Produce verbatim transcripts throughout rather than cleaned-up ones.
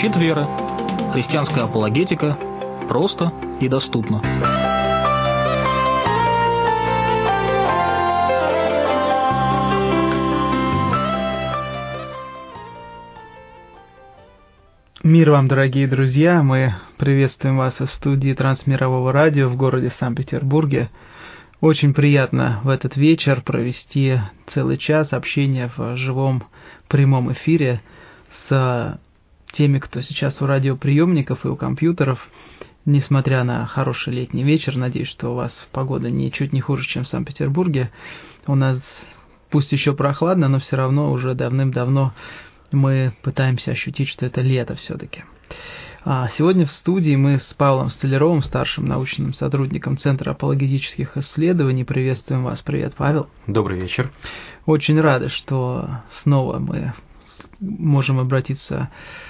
Звучит вера. Христианская апологетика. Просто и доступно. Мир вам, дорогие друзья! Мы приветствуем вас из студии Трансмирового радио в городе Санкт-Петербурге. Очень приятно в этот вечер провести целый час общения в живом прямом эфире с теми, кто сейчас у радиоприемников и у компьютеров. Несмотря на хороший летний вечер, надеюсь, что у вас погода ничуть не хуже, чем в Санкт-Петербурге. У нас пусть еще прохладно, но все равно уже давным-давно мы пытаемся ощутить, что это лето все-таки. А сегодня в студии мы с Павлом Столяровым, старшим научным сотрудником Центра апологетических исследований. Приветствуем вас. Привет, Павел. Добрый вечер. Очень рады, что снова мы можем обратиться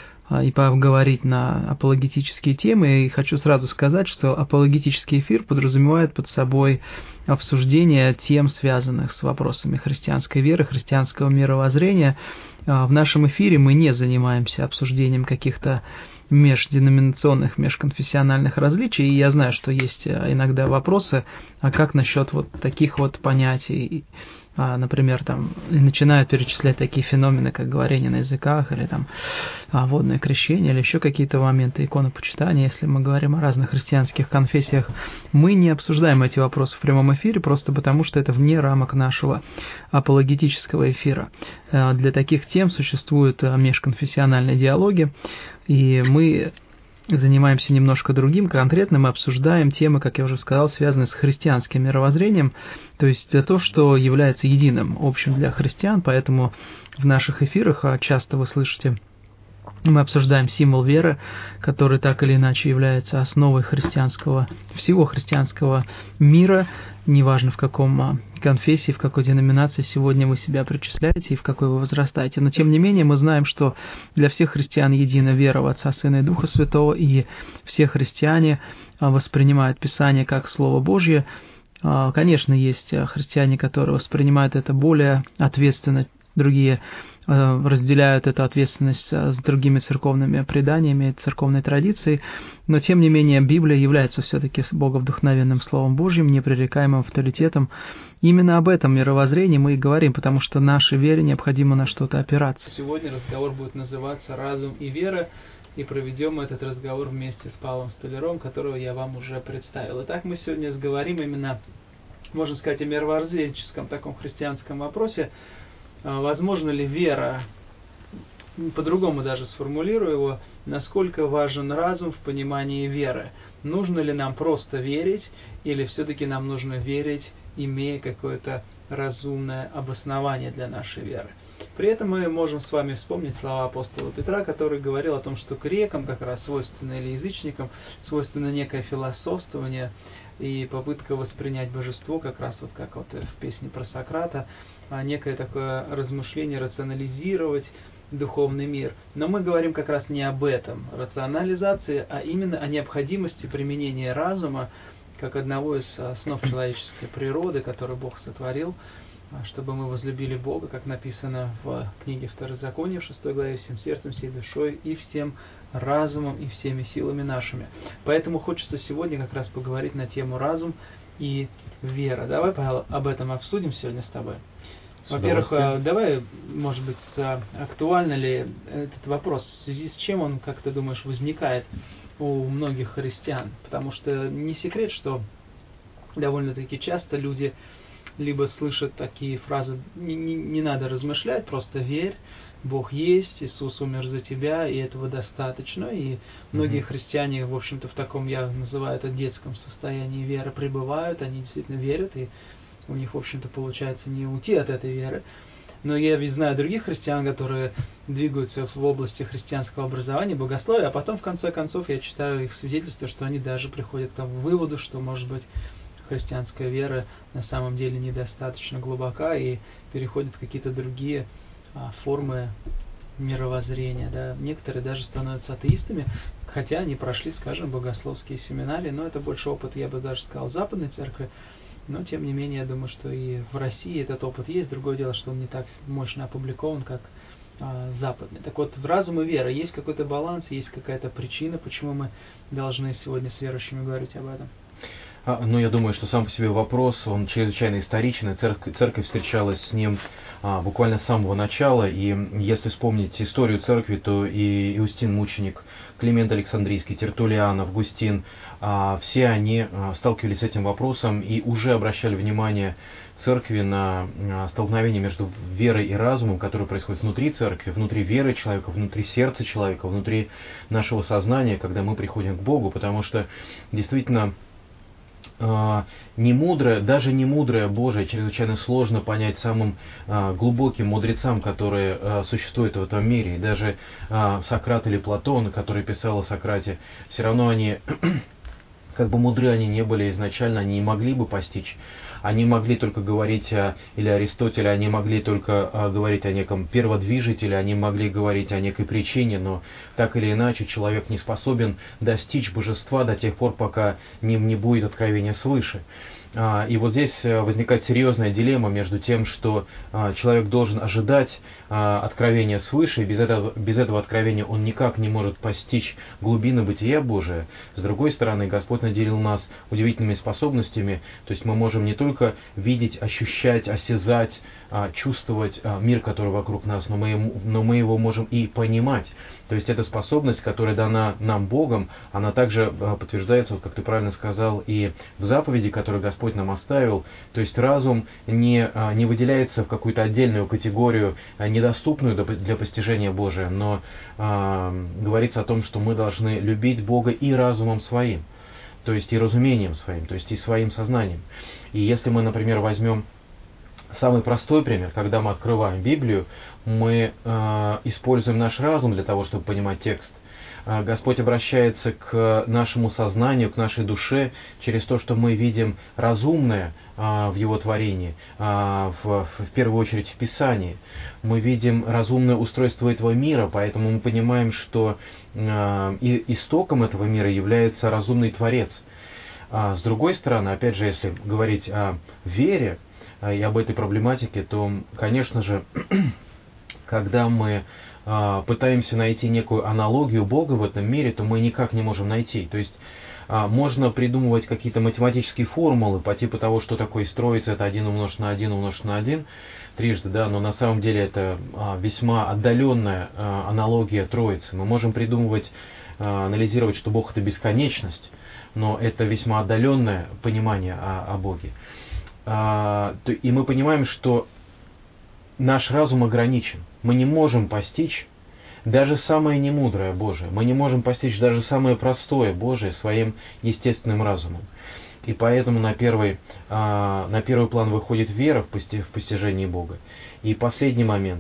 и поговорить на апологетические темы. И хочу сразу сказать, что апологетический эфир подразумевает под собой обсуждение тем, связанных с вопросами христианской веры, христианского мировоззрения. В нашем эфире мы не занимаемся обсуждением каких-то межденоминационных, межконфессиональных различий. И я знаю, что есть иногда вопросы, а как насчет вот таких вот понятий, например, там начинают перечислять такие феномены, как говорение на языках, или там водное крещение, или еще какие-то моменты иконопочитания. Если мы говорим о разных христианских конфессиях, мы не обсуждаем эти вопросы в прямом эфире, просто потому что это вне рамок нашего апологетического эфира. Для таких тем существуют межконфессиональные диалоги, и мы занимаемся немножко другим. Конкретно мы обсуждаем темы, как я уже сказал, связанные с христианским мировоззрением, то есть то, что является единым, общим для христиан, поэтому в наших эфирах часто вы слышите, мы обсуждаем символ веры, который так или иначе является основой христианского, всего христианского мира, неважно в каком конфессии, в какой деноминации сегодня вы себя причисляете и в какой вы возрастаете. Но тем не менее мы знаем, что для всех христиан едина вера в Отца, Сына и Духа Святого, и все христиане воспринимают Писание как Слово Божье. Конечно, есть христиане, которые воспринимают это более ответственно, другие разделяют эту ответственность с другими церковными преданиями, церковной традицией, но тем не менее Библия является все-таки боговдухновенным Словом Божьим, непререкаемым авторитетом. Именно об этом мировоззрении мы и говорим, потому что нашей вере необходимо на что-то опираться. Сегодня разговор будет называться «Разум и вера», и проведем этот разговор вместе с Павлом Столяровым, которого я вам уже представил. Итак, мы сегодня говорим именно, можно сказать, о мировоззренческом таком христианском вопросе. Возможно ли вера, по-другому даже сформулирую его, насколько важен разум в понимании веры? Нужно ли нам просто верить, или все-таки нам нужно верить, имея какое-то разумное обоснование для нашей веры? При этом мы можем с вами вспомнить слова апостола Петра, который говорил о том, что грекам, как раз свойственно, или язычникам, свойственно некое философствование и попытка воспринять божество, как раз вот как вот в песне про Сократа, некое такое размышление, рационализировать духовный мир. Но мы говорим как раз не об этом, рационализации, а именно о необходимости применения разума как одного из основ человеческой природы, который Бог сотворил, чтобы мы возлюбили Бога, как написано в книге Второзакония, в шестой главе, всем сердцем, всей душой и всем разумом и всеми силами нашими. Поэтому хочется сегодня как раз поговорить на тему разум и вера. Давай, Павел, об этом обсудим сегодня с тобой. Во-первых, давай, может быть, актуально ли этот вопрос, в связи с чем он, как ты думаешь, возникает у многих христиан? Потому что не секрет, что довольно-таки часто люди либо слышат такие фразы: не, не, не надо размышлять, просто верь, Бог есть, Иисус умер за тебя, и этого достаточно. И многие mm-hmm. христиане, в общем-то, в таком, я называю это, детском состоянии веры пребывают, они действительно верят, и у них, в общем-то, получается не уйти от этой веры. Но я ведь знаю других христиан, которые двигаются в области христианского образования, богословия, а потом, в конце концов, я читаю их свидетельства, что они даже приходят к тому выводу, что, может быть, христианская вера на самом деле недостаточно глубока и переходит в какие-то другие а, формы мировоззрения. Да. Некоторые даже становятся атеистами, хотя они прошли, скажем, богословские семинарии, но это больше опыт, я бы даже сказал, Западной Церкви. Но, тем не менее, я думаю, что и в России этот опыт есть. Другое дело, что он не так мощно опубликован, как а, западный. Так вот, в разум и вера есть какой-то баланс, есть какая-то причина, почему мы должны сегодня с верующими говорить об этом? А, ну, я думаю, что сам по себе вопрос, он чрезвычайно историчен, и церковь, церковь встречалась с ним а, буквально с самого начала, и если вспомнить историю церкви, то и Иустин Мученик, Климент Александрийский, Тертуллиан, Августин, а, все они а, сталкивались с этим вопросом и уже обращали внимание церкви на а, столкновение между верой и разумом, которое происходит внутри церкви, внутри веры человека, внутри сердца человека, внутри нашего сознания, когда мы приходим к Богу, потому что действительно не мудрое, даже не мудрое Божие чрезвычайно сложно понять самым а, глубоким мудрецам, которые а, существуют в этом мире. И даже а, Сократ или Платон, который писал о Сократе, все равно они, как бы мудры они не были изначально, они не могли бы постичь. Они могли только говорить, о, или Аристотеле, они могли только о, говорить о неком перводвижителе, они могли говорить о некой причине, но так или иначе человек не способен достичь божества до тех пор, пока ним не будет откровения свыше. И вот здесь возникает серьезная дилемма между тем, что человек должен ожидать откровения свыше, и без этого, без этого откровения он никак не может постичь глубины бытия Божия. С другой стороны, Господь наделил нас удивительными способностями, то есть мы можем не только видеть, ощущать, осязать, чувствовать мир, который вокруг нас, но мы, но мы его можем и понимать. То есть эта способность, которая дана нам Богом, она также подтверждается, вот как ты правильно сказал, и в заповеди, которую Господь нам оставил. То есть разум не, не выделяется в какую-то отдельную категорию, недоступную для постижения Божия, но э, говорится о том, что мы должны любить Бога и разумом своим, то есть и разумением своим, то есть и своим сознанием. И если мы, например, возьмем самый простой пример, когда мы открываем Библию, мы э, используем наш разум для того, чтобы понимать текст. Э, Господь обращается к нашему сознанию, к нашей душе через то, что мы видим разумное э, в Его творении, э, в, в первую очередь в Писании. Мы видим разумное устройство этого мира, поэтому мы понимаем, что э, и истоком этого мира является разумный Творец. А с другой стороны, опять же, если говорить о вере, и об этой проблематике, то, конечно же, когда мы а, пытаемся найти некую аналогию Бога в этом мире, то мы никак не можем найти. То есть а, можно придумывать какие-то математические формулы по типу того, что такое строится, это один умножить на один умножить на один трижды, да, но на самом деле это а, весьма отдаленная а, аналогия Троицы. Мы можем придумывать, а, анализировать, что Бог — это бесконечность, но это весьма отдаленное понимание о, о Боге. И мы понимаем, что наш разум ограничен. Мы не можем постичь даже самое немудрое Божие. Мы не можем постичь даже самое простое Божие своим естественным разумом. И поэтому на первый, на первый план выходит вера в постижении Бога. И последний момент.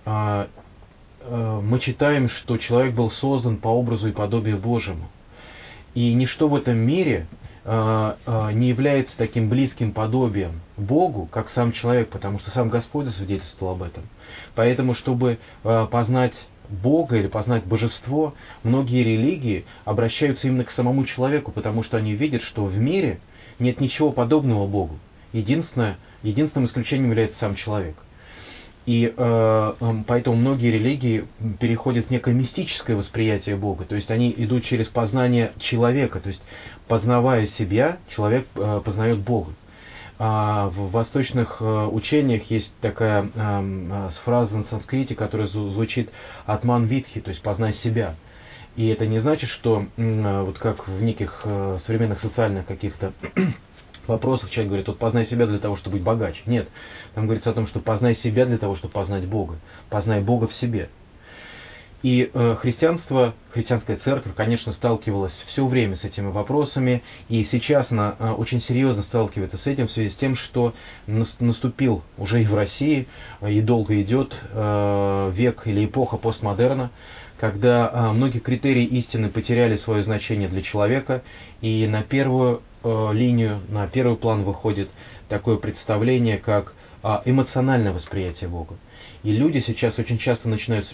Мы читаем, что человек был создан по образу и подобию Божьему. И ничто в этом мире не является таким близким подобием Богу, как сам человек, потому что сам Господь засвидетельствовал об этом. Поэтому, чтобы познать Бога или познать божество, многие религии обращаются именно к самому человеку, потому что они видят, что в мире нет ничего подобного Богу. Единственное, единственным исключением является сам человек. И э, поэтому многие религии переходят в некое мистическое восприятие Бога, то есть они идут через познание человека, то есть познавая себя, человек э, познает Бога. А в восточных э, учениях есть такая э, фраза на санскрите, которая звучит «атман витхи», то есть «познай себя». И это не значит, что э, вот как в неких э, современных социальных каких-то вопросах человек говорит: вот познай себя для того, чтобы быть богаче. Нет, там говорится о том, что познай себя для того, чтобы познать Бога. Познай Бога в себе. И э, христианство, христианская церковь, конечно, сталкивалась все время с этими вопросами, и сейчас она э, очень серьезно сталкивается с этим в связи с тем, что наступил уже и в России, и долго идет э, век или эпоха постмодерна, когда э, многие критерии истины потеряли свое значение для человека, и на первую э, линию, на первый план выходит такое представление, как эмоциональное восприятие Бога. И люди сейчас очень часто начинают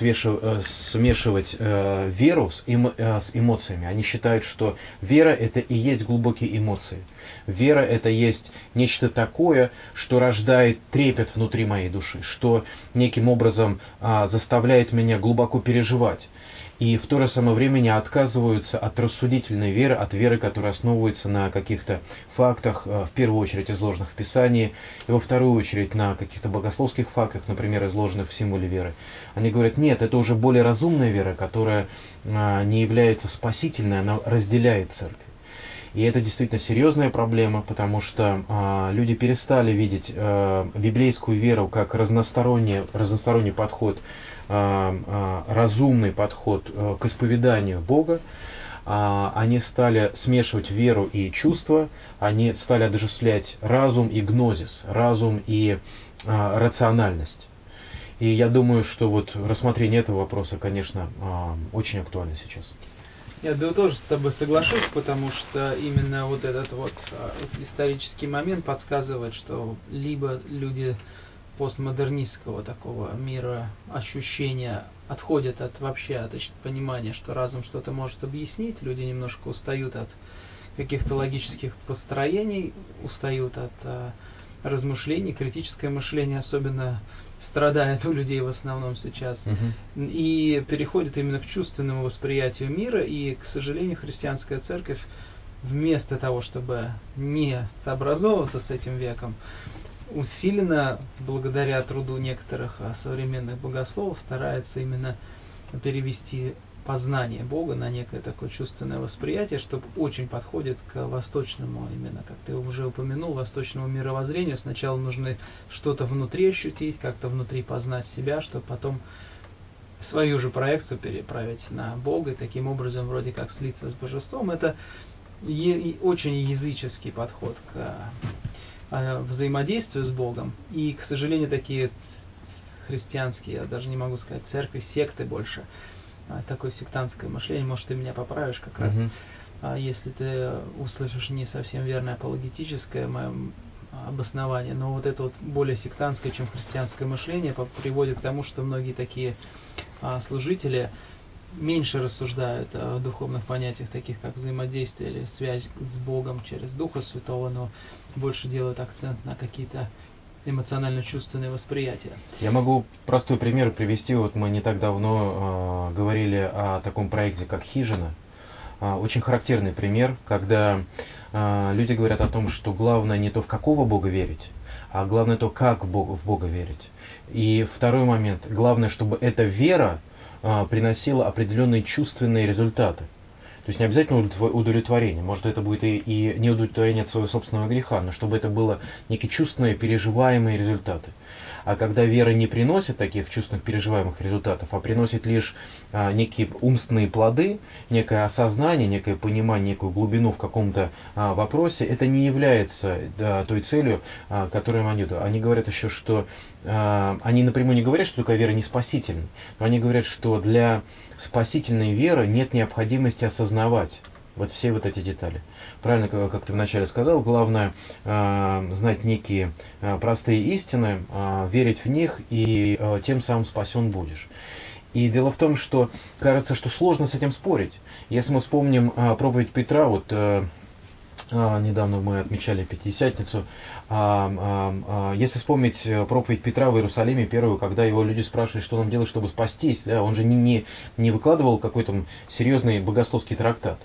смешивать веру с эмоциями. Они считают, что вера — это и есть глубокие эмоции. Вера — это есть нечто такое, что рождает трепет внутри моей души, что неким образом заставляет меня глубоко переживать. И в то же самое время не отказываются от рассудительной веры, от веры, которая основывается на каких-то фактах, в первую очередь изложенных в Писании, и во вторую очередь на каких-то богословских фактах, например, изложенных в символе веры. Они говорят, нет, это уже более разумная вера, которая не является спасительной, она разделяет церковь. И это действительно серьезная проблема, потому что э, люди перестали видеть э, библейскую веру как разносторонний, разносторонний подход, э, э, разумный подход э, к исповеданию Бога. Э, они стали смешивать веру и чувства, они стали отождествлять разум и гнозис, разум и э, рациональность. И я думаю, что вот рассмотрение этого вопроса, конечно, э, очень актуально сейчас. Я да, тоже с тобой соглашусь, потому что именно вот этот вот исторический момент подсказывает, что либо люди постмодернистского такого мира ощущения отходят от вообще от значит, понимания, что разум что-то может объяснить, люди немножко устают от каких-то логических построений, устают от а, размышлений, критическое мышление особенно страдает у людей в основном сейчас, uh-huh. и переходит именно к чувственному восприятию мира, и, к сожалению, христианская церковь вместо того, чтобы не сообразовываться с этим веком, усиленно, благодаря труду некоторых современных богословов, старается именно перевести познание Бога на некое такое чувственное восприятие, что очень подходит к восточному, именно, как ты уже упомянул, восточному мировоззрению. Сначала нужно что-то внутри ощутить, как-то внутри познать себя, чтобы потом свою же проекцию переправить на Бога и таким образом вроде как слиться с божеством. Это е- очень языческий подход к э, взаимодействию с Богом. И, к сожалению, такие христианские, я даже не могу сказать, церкви, секты больше, такое сектантское мышление, может, ты меня поправишь как раз, uh-huh. если ты услышишь не совсем верное апологетическое мое обоснование, но вот это вот более сектантское, чем христианское мышление, приводит к тому, что многие такие а, служители меньше рассуждают о духовных понятиях, таких как взаимодействие или связь с Богом через Духа Святого, но больше делают акцент на какие-то эмоционально-чувственное восприятие. Я могу простой пример привести. Вот мы не так давно э, говорили о таком проекте, как «Хижина». Э, очень характерный пример, когда э, люди говорят о том, что главное не то, в какого Бога верить, а главное то, как в Бога, в Бога верить. И второй момент. Главное, чтобы эта вера э, приносила определенные чувственные результаты. То есть не обязательно удовлетворение, может это будет и, и не удовлетворение от своего собственного греха, но чтобы это было некие чувственные, переживаемые результаты. А когда вера не приносит таких чувственных, переживаемых результатов, а приносит лишь а, некие умственные плоды, некое осознание, некое понимание, некую глубину в каком-то а, вопросе, это не является да, той целью, а, которую они идут. Они говорят еще, что а, они напрямую не говорят, что такая вера не спасительна, но они говорят, что для спасительной веры нет необходимости осознавать вот все вот эти детали. Правильно, как ты вначале сказал, главное э, знать некие э, простые истины, э, верить в них, и э, тем самым спасен будешь. И дело в том, что кажется, что сложно с этим спорить. Если мы вспомним э, проповедь Петра, вот э, э, недавно мы отмечали Пятидесятницу, э, э, э, если вспомнить проповедь Петра в Иерусалиме первую, когда его люди спрашивали, что нам делать, чтобы спастись, да, он же не, не, не выкладывал какой-то серьезный богословский трактат.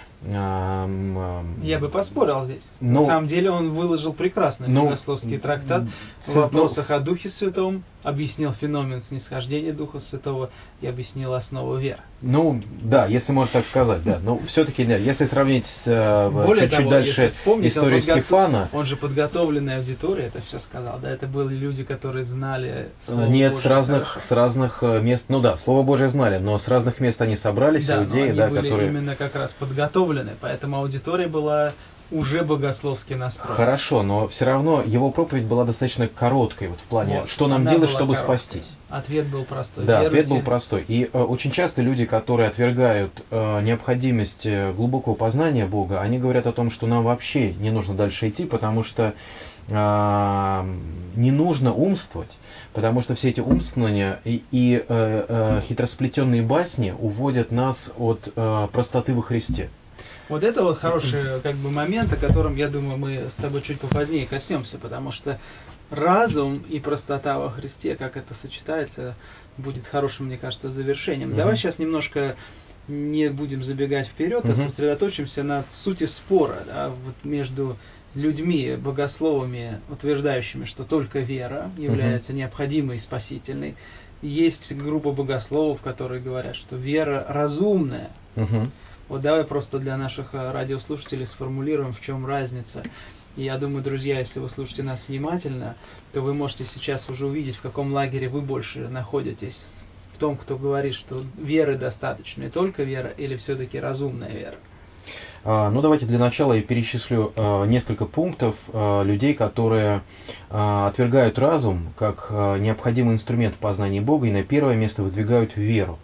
Я бы поспорил здесь. Но, На самом деле он выложил прекрасный но, богословский трактат в вопросах но, о Духе Святом, объяснил феномен снисхождения Духа Святого и объяснил основу веры. Ну, да, если можно так сказать, да. Но все-таки, да, если сравнить с Более чуть-чуть того, дальше историей Стефана... Он же подготовленная аудитория, это все сказал, да, это были люди, которые знали Слово Нет, Божие с разных, хорошо. с разных мест, ну да, Слово Божие знали, но с разных мест они собрались, да, иудеи, но они да, были которые... именно как раз подготовлены, поэтому аудитория была уже богословски настроена. Хорошо, но все равно его проповедь была достаточно короткой, вот в плане, вот, что нам делать, чтобы короткая. спастись. Ответ был простой. Да, Веруйте. ответ был простой. И э, очень часто люди, которые отвергают э, необходимость глубокого познания Бога, они говорят о том, что нам вообще не нужно дальше идти, потому что э, не нужно умствовать, потому что все эти умствования и, и э, э, хитросплетенные басни уводят нас от э, простоты во Христе. Вот это вот хороший как бы момент, о котором, я думаю, мы с тобой чуть попозднее коснемся, потому что разум и простота во Христе, как это сочетается, будет хорошим, мне кажется, завершением. Mm-hmm. Давай сейчас немножко не будем забегать вперед, mm-hmm. а сосредоточимся на сути спора, да, вот между людьми, богословами, утверждающими, что только вера является mm-hmm. необходимой и спасительной. Есть группа богословов, которые говорят, что вера разумная. Mm-hmm. Вот давай просто для наших радиослушателей сформулируем, в чем разница. И я думаю, друзья, если вы слушаете нас внимательно, то вы можете сейчас уже увидеть, в каком лагере вы больше находитесь. В том, кто говорит, что веры достаточно, не только вера, или все-таки разумная вера. А, ну, давайте для начала я перечислю а, несколько пунктов а, людей, которые а, отвергают разум как а, необходимый инструмент в познании Бога и на первое место выдвигают веру.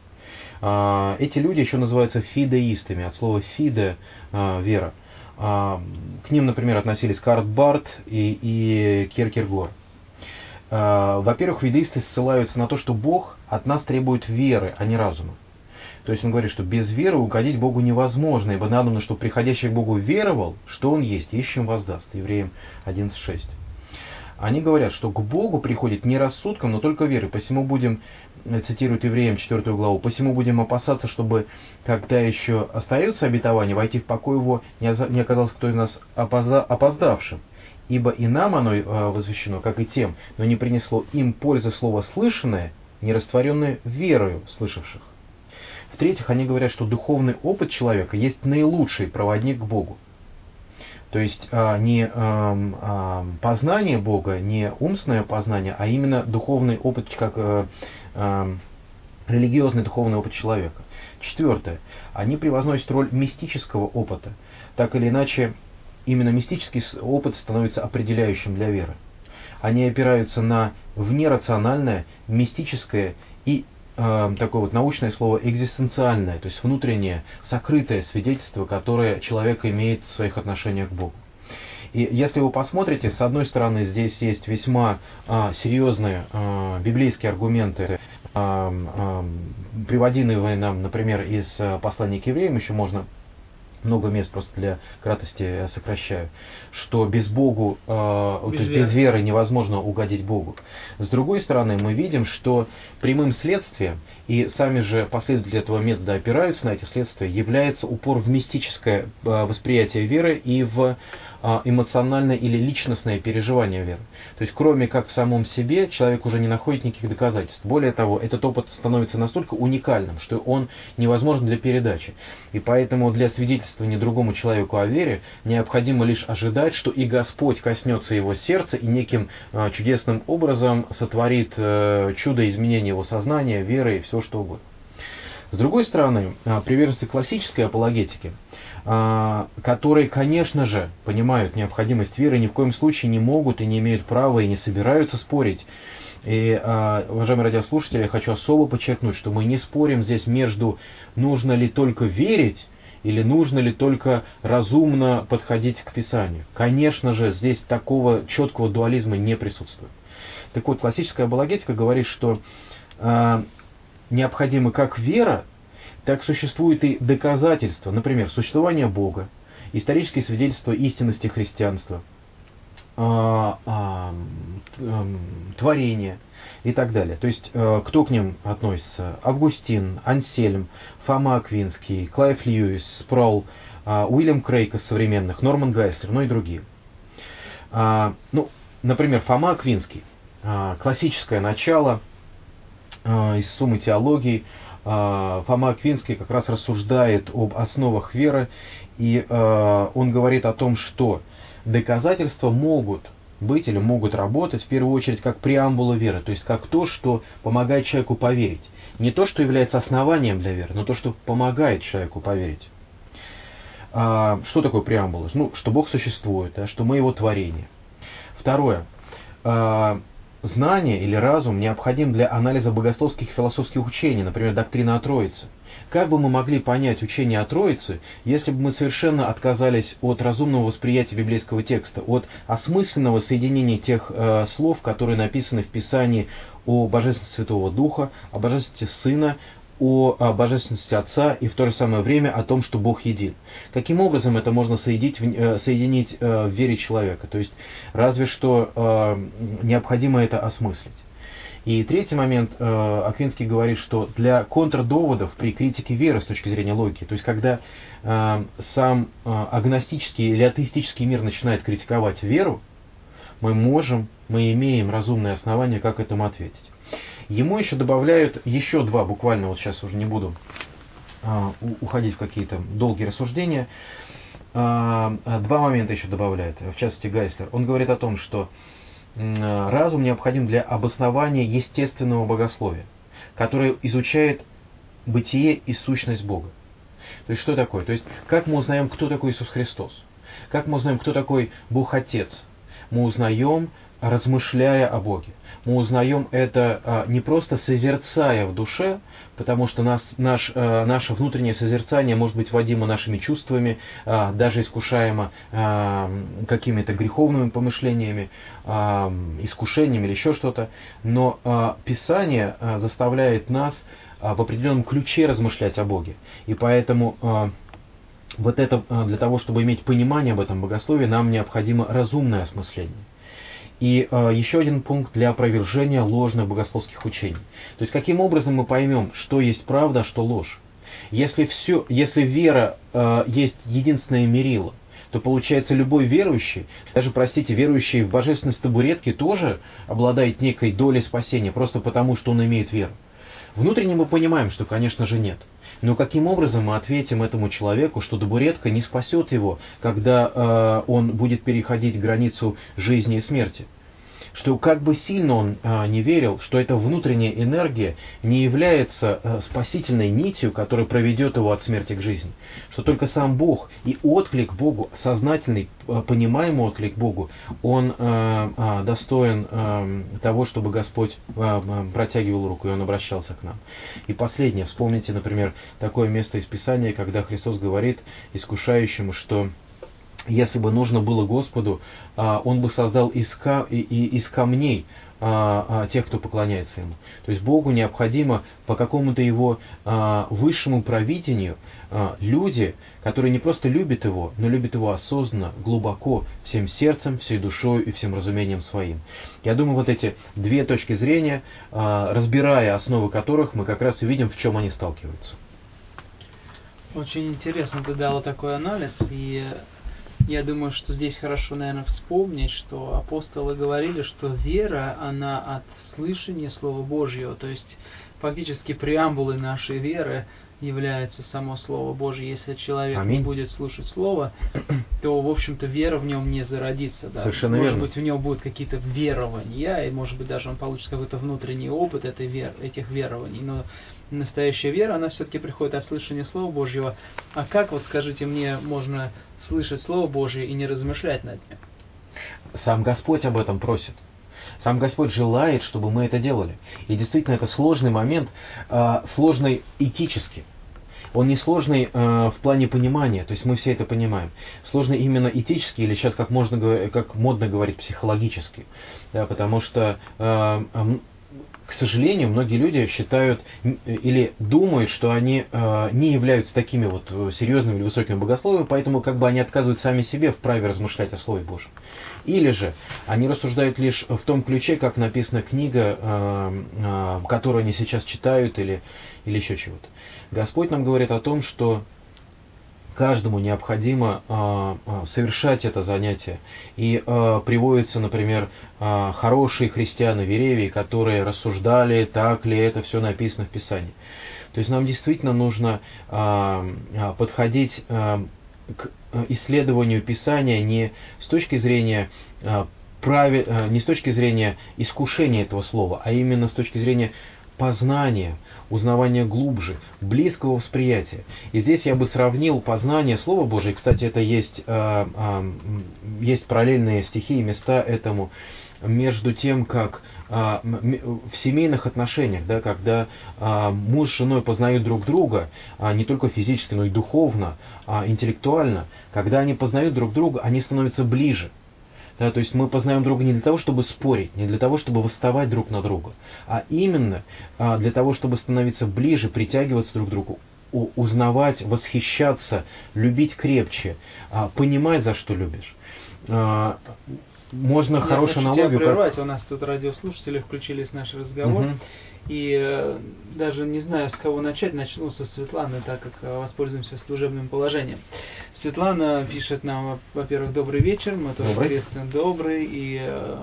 Эти люди еще называются фидеистами, от слова фиде – вера. К ним, например, относились Карл Барth и, и Кierkegaard. Во-первых, фидеисты ссылаются на то, что Бог от нас требует веры, а не разума. То есть он говорит, что без веры угодить Богу невозможно, ибо надо, чтобы приходящий к Богу веровал, что Он есть, ищем воздаст. Евреям одиннадцать шесть. Они говорят, что к Богу приходит не рассудком, но только верой. Посему будем, цитирует Евреям четвёртую главу, посему будем опасаться, чтобы, когда еще остается обетование, войти в покой его, не оказался кто из нас опозда, опоздавшим. Ибо и нам оно возвещено, как и тем, но не принесло им пользы слово слышанное, не растворенное верою слышавших. В-третьих, они говорят, что духовный опыт человека есть наилучший проводник к Богу. То есть а, не а, а, познание Бога, не умственное познание, а именно духовный опыт, как а, а, религиозный духовный опыт человека. Четвертое. Они превозносят роль мистического опыта. Так или иначе, именно мистический опыт становится определяющим для веры. Они опираются на внерациональное, мистическое и такое вот научное слово экзистенциальное, то есть внутреннее, сокрытое свидетельство, которое человек имеет в своих отношениях к Богу. И если вы посмотрите, с одной стороны, здесь есть весьма а, серьезные а, библейские аргументы, а, а, приводимые нам, например, из а, послания к евреям, еще можно много мест просто для кратости сокращаю, что без Богу, э, без, то есть без веры невозможно угодить Богу. С другой стороны, мы видим, что прямым следствием, и сами же последователи этого метода опираются на эти следствия, является упор в мистическое э, восприятие веры и в э, эмоциональное или личностное переживание веры. То есть, кроме как в самом себе, человек уже не находит никаких доказательств. Более того, этот опыт становится настолько уникальным, что он невозможен для передачи. И поэтому для свидетельства не другому человеку о вере, необходимо лишь ожидать, что и Господь коснется его сердца и неким э, чудесным образом сотворит э, чудо изменения его сознания, веры и все что угодно. С другой стороны, э, приверженцы классической апологетики, э, которые, конечно же, понимают необходимость веры, ни в коем случае не могут и не имеют права и не собираются спорить. И, э, уважаемые радиослушатели, я хочу особо подчеркнуть, что мы не спорим здесь между нужно ли только верить, или нужно ли только разумно подходить к Писанию. Конечно же, здесь такого четкого дуализма не присутствует. Так вот, классическая апологетика говорит, что э, необходимо как вера, так существует и доказательства, например, существование Бога, исторические свидетельства истинности христианства, э, э, э, творение и так далее. То есть, э, кто к ним относится? Августин, Ансельм, Фома Аквинский, Клайв Льюис, Спроул, э, Уильям Крейг из современных, Норман Гайслер, ну и другие. Э, ну, например, Фома Аквинский, э, классическое начало э, из Суммы теологии. Э, Фома Аквинский как раз рассуждает об основах веры, и э, он говорит о том, что доказательства могут быть или могут работать в первую очередь как преамбула веры, то есть как то, что помогает человеку поверить. Не то, что является основанием для веры, но то, что помогает человеку поверить. А, что такое преамбула? Ну, что Бог существует, да, что мы Его творение. Второе. А, знание или разум необходим для анализа богословских и философских учений, например, доктрина о Троице. Как бы мы могли понять учение о Троице, если бы мы совершенно отказались от разумного восприятия библейского текста, от осмысленного соединения тех э, слов, которые написаны в Писании о божественности Святого Духа, о божественности Сына, о, о божественности Отца и в то же самое время о том, что Бог един. Каким образом это можно соединить, э, соединить э, в вере человека? То есть разве что э, необходимо это осмыслить. И третий момент, э, Аквинский говорит, что для контрдоводов при критике веры с точки зрения логики, то есть когда э, сам э, агностический или атеистический мир начинает критиковать веру, мы можем, мы имеем разумное основание, как этому ответить. Ему еще добавляют еще два, буквально, вот сейчас уже не буду э, уходить в какие-то долгие рассуждения, э, два момента еще добавляет, в частности Гайслер. Он говорит о том, что разум необходим для обоснования естественного богословия, которое изучает бытие и сущность Бога. То есть что такое? То есть как мы узнаем, кто такой Иисус Христос? Как мы узнаем, кто такой Бог Отец? Мы узнаем, размышляя о Боге. Мы узнаем это не просто созерцая в душе, потому что нас, наш, наше внутреннее созерцание может быть водимо нашими чувствами, даже искушаемо какими-то греховными помышлениями, искушениями или еще что-то. Но Писание заставляет нас в определенном ключе размышлять о Боге. И поэтому вот это, для того, чтобы иметь понимание об этом богословии, нам необходимо разумное осмысление. И э, еще один пункт для опровержения ложных богословских учений. То есть, каким образом мы поймем, что есть правда, а что ложь? Если, все, если вера э, есть единственное мерило, то получается любой верующий, даже, простите, верующий в божественность табуретки тоже обладает некой долей спасения, просто потому, что он имеет веру. Внутренне мы понимаем, что, конечно же, нет. Но каким образом мы ответим этому человеку, что табуретка не спасет его, когда э, он будет переходить границу жизни и смерти? Что как бы сильно он э, не верил, что эта внутренняя энергия не является э, спасительной нитью, которая проведет его от смерти к жизни. Что только сам Бог и отклик Богу, сознательный, э, понимаемый отклик Богу, он э, э, достоин э, того, чтобы Господь э, протягивал руку, и Он обращался к нам. И последнее. Вспомните, например, такое место из Писания, когда Христос говорит искушающему, что если бы нужно было Господу, Он бы создал из, ка- из камней тех, кто поклоняется Ему. То есть Богу необходимо по какому-то Его высшему провидению люди, которые не просто любят Его, но любят Его осознанно, глубоко, всем сердцем, всей душой и всем разумением своим. Я думаю, вот эти две точки зрения, разбирая основы которых, мы как раз и видим, в чем они сталкиваются. Очень интересно ты дала такой анализ, и я думаю, что здесь хорошо, наверное, вспомнить, что апостолы говорили, что вера, она от слышания Слова Божьего, то есть фактически преамбулой нашей веры является само Слово Божье. Если человек Аминь. Не будет слушать Слово, то, в общем-то, вера в нем не зародится. Да? Совершенно может верно. быть, у него будут какие-то верования, и, может быть, даже он получит какой-то внутренний опыт этой вер, этих верований. Но настоящая вера, она все-таки приходит от слышания Слова Божьего. А как, вот скажите мне, можно слышать Слово Божье и не размышлять над ним? Сам Господь об этом просит. Сам Господь желает, чтобы мы это делали. И действительно, это сложный момент, э, сложный этически. Он не сложный э, в плане понимания, то есть мы все это понимаем. Сложный именно этически, или сейчас, как, можно, как модно говорить, психологически. Да, потому что, э, э, к сожалению, многие люди считают или думают, что они э, не являются такими вот серьезными или высокими богословами, поэтому как бы они отказывают сами себе в праве размышлять о Слове Божьем. Или же они рассуждают лишь в том ключе, как написана книга, э, э, которую они сейчас читают, или, или еще чего-то. Господь нам говорит о том, что каждому необходимо э, э, совершать это занятие. И э, приводятся, например, э, хорошие христиане Веревии, которые рассуждали, так ли это все написано в Писании. То есть нам действительно нужно э, подходить э, к исследованию Писания не с точки зрения э, прави, э, не с точки зрения искушения этого слова, а именно с точки зрения познания, узнавания глубже, близкого восприятия. И здесь я бы сравнил познание Слова Божия, кстати, это есть, э, э, есть параллельные стихи и места этому, между тем, как э, в семейных отношениях, да, когда э, муж с женой познают друг друга, э, не только физически, но и духовно, э, интеллектуально, когда они познают друг друга, они становятся ближе. Да, то есть мы познаем друга не для того, чтобы спорить, не для того, чтобы восставать друг на друга, а именно а, для того, чтобы становиться ближе, притягиваться друг к другу, у, узнавать, восхищаться, любить крепче, а, понимать, за что любишь. А, можно Я хорошую хочу аналогию... тебя прервать, как... у нас тут радиослушатели включились в наш разговор. Угу. И э, даже не знаю, с кого начать, начну со Светланы, так как э, воспользуемся служебным положением. Светлана пишет нам, во-первых, добрый вечер, мы тоже приветствуем добрый, и э,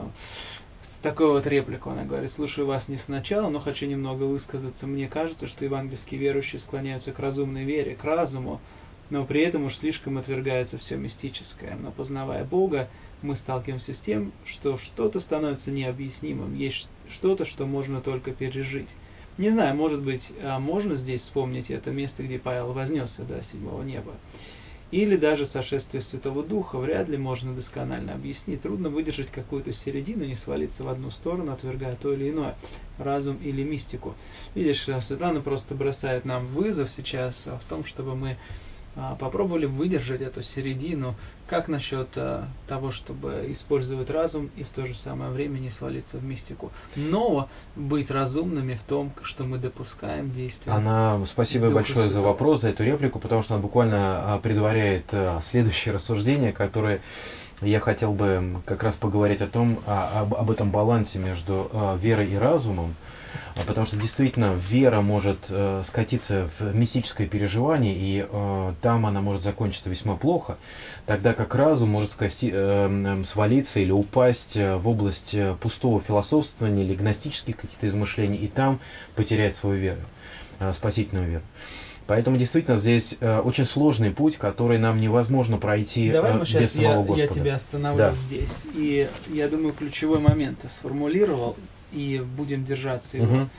такую вот реплику она говорит: слушаю вас не сначала, но хочу немного высказаться. Мне кажется, что евангельские верующие склоняются к разумной вере, к разуму, но при этом уж слишком отвергается все мистическое. Но познавая Бога, мы сталкиваемся с тем, что что-то становится необъяснимым, есть что-то, что можно только пережить. Не знаю, может быть, можно здесь вспомнить это место, где Павел вознесся до седьмого неба. Или даже сошествие Святого Духа вряд ли можно досконально объяснить. Трудно выдержать какую-то середину, не свалиться в одну сторону, отвергая то или иное, разум или мистику. Видишь, Светлана просто бросает нам вызов сейчас в том, чтобы мы попробовали выдержать эту середину. Как насчет а, того, чтобы использовать разум и в то же самое время не свалиться в мистику, но быть разумными в том, что мы допускаем действия. Она, спасибо большое Святого. За вопрос, за эту реплику, потому что она буквально а, предваряет а, следующее рассуждение, которое я хотел бы как раз поговорить о том, а, об, об этом балансе между а, верой и разумом. Потому что действительно вера может э, скатиться в мистическое переживание, и э, там она может закончиться весьма плохо, тогда как разум может скости, э, свалиться или упасть в область пустого философствования или гностических каких-то измышлений, и там потерять свою веру, э, спасительную веру. Поэтому действительно здесь э, очень сложный путь, который нам невозможно пройти Давай э, мы сейчас без самого я, Господа. Я тебя остановлю да. здесь. И я думаю, ключевой момент ты сформулировал, и будем держаться его. Угу.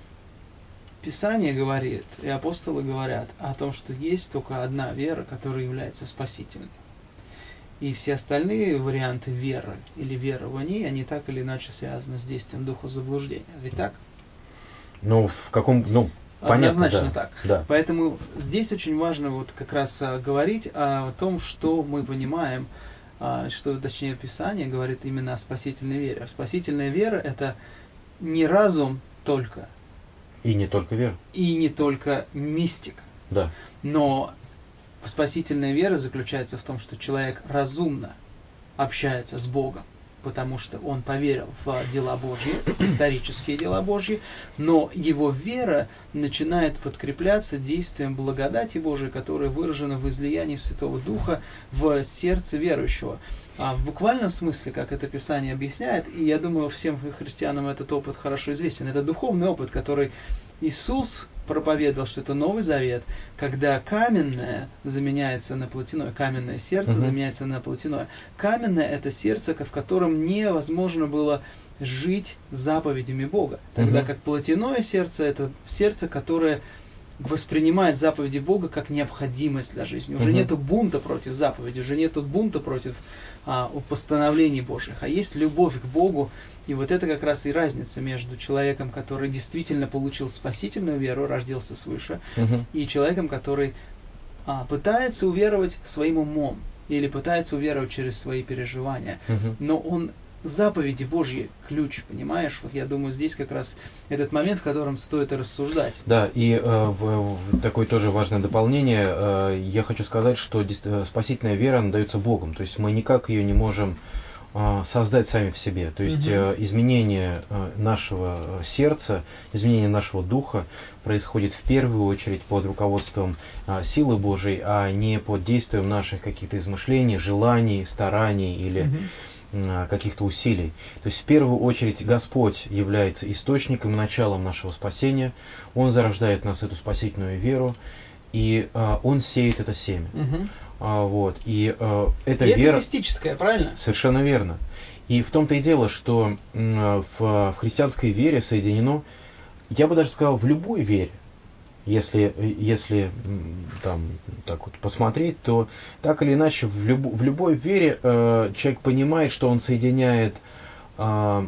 Писание говорит, и апостолы говорят о том, что есть только одна вера, которая является спасительной. И все остальные варианты веры или верований, они так или иначе связаны с действием духа заблуждения. Ведь так? Ну, в каком... Ну, понятно, однозначно да. так. Да. Поэтому здесь очень важно вот как раз говорить о том, что мы понимаем, что, точнее, Писание говорит именно о спасительной вере. Спасительная вера — это не разум только. И не только вера. И не только мистика. Да. Но спасительная вера заключается в том, что человек разумно общается с Богом, потому что он поверил в дела Божьи, исторические дела Божьи, но его вера начинает подкрепляться действием благодати Божией, которая выражена в излиянии Святого Духа в сердце верующего. А в буквальном смысле, как это Писание объясняет, и я думаю, всем христианам этот опыт хорошо известен, это духовный опыт, который Иисус проповедовал, что это Новый Завет, когда каменное заменяется на плотяное, каменное сердце uh-huh. заменяется на плотяное. Каменное — это сердце, в котором невозможно было жить заповедями Бога, тогда uh-huh. как плотяное сердце — это сердце, которое воспринимает заповеди Бога как необходимость для жизни. Уже uh-huh. нету бунта против заповедей, уже нету бунта против а, постановлений Божьих, а есть любовь к Богу. И вот это как раз и разница между человеком, который действительно получил спасительную веру, родился свыше, uh-huh. и человеком, который а, пытается уверовать своим умом или пытается уверовать через свои переживания, uh-huh. но он заповеди Божьи ключ, понимаешь? Вот я думаю, здесь как раз этот момент, в котором стоит рассуждать. Да, и э, в, в такое тоже важное дополнение, э, я хочу сказать, что э, спасительная вера дается Богом, то есть мы никак ее не можем э, создать сами в себе, то есть угу. э, изменение э, нашего сердца, изменение нашего духа происходит в первую очередь под руководством э, силы Божией, а не под действием наших каких-то измышлений, желаний, стараний или угу. каких-то усилий. То есть в первую очередь Господь является источником и началом нашего спасения. Он зарождает в нас эту спасительную веру, и а, Он сеет это семя. Угу. А, вот, и а, эта и вера... это мистическая, правильно? Совершенно верно. И в том-то и дело, что в, в христианской вере соединено я бы даже сказал, в любой вере, если, если там так вот посмотреть, то так или иначе в, люб, в любой вере э, человек понимает, что он соединяет э,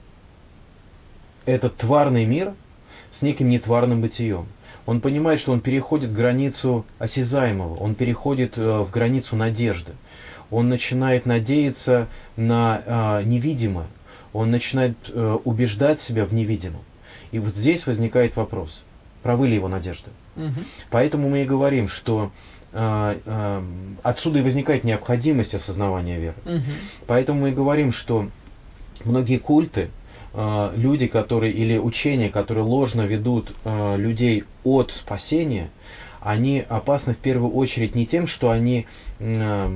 этот тварный мир с неким нетварным бытием. Он понимает, что он переходит границу осязаемого, он переходит э, в границу надежды. Он начинает надеяться на э, невидимое, он начинает э, убеждать себя в невидимом. И вот здесь возникает вопрос, правы ли его надежды. Угу. Поэтому мы и говорим, что э, э, отсюда и возникает необходимость осознавания веры. Угу. Поэтому мы и говорим, что многие культы, э, люди, которые, или учения, которые ложно ведут э, людей от спасения, они опасны в первую очередь не тем, что они э,